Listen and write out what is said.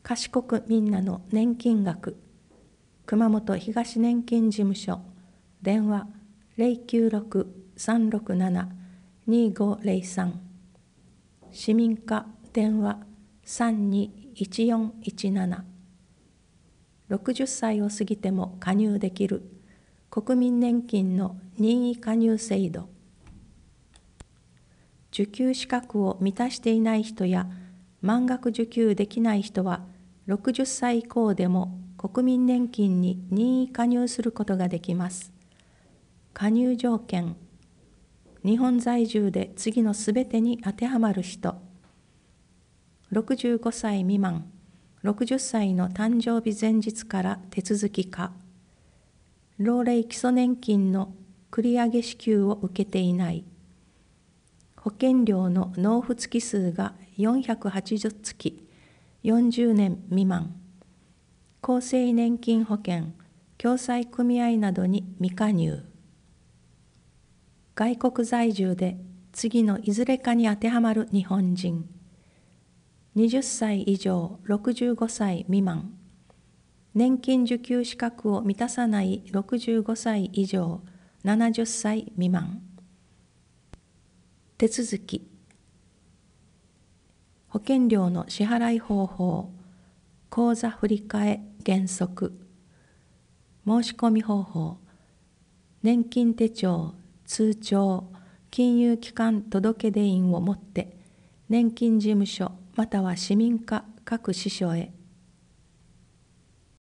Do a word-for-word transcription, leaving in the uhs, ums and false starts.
賢くみんなの年金額、熊本東年金事務所、電話 ゼロきゅうろく さんろくなな にごゼロさん、市民課電話 さんにいちよんいちなな、ろくじゅっさいを過ぎても加入できる国民年金の任意加入制度。受給資格を満たしていない人や満額受給できない人はろくじゅっさい以降でも国民年金に任意加入することができます。加入条件、日本在住で次のすべてに当てはまる人、ろくじゅうごさい未満、ろくじゅっさいの誕生日前日から手続き可、老齢基礎年金の繰り上げ支給を受けていない、保険料の納付月数がよんひゃくはちじゅうつき、よんじゅうねん未満、厚生年金保険、共済組合などに未加入、外国在住で次のいずれかに当てはまる日本人、はたち以上ろくじゅうごさい未満、年金受給資格を満たさないろくじゅうごさい以上ななじゅっさい未満。手続き、保険料の支払い方法、口座振替原則、申し込み方法、年金手帳、通帳、金融機関届出印を持って年金事務所または市民課各支所へ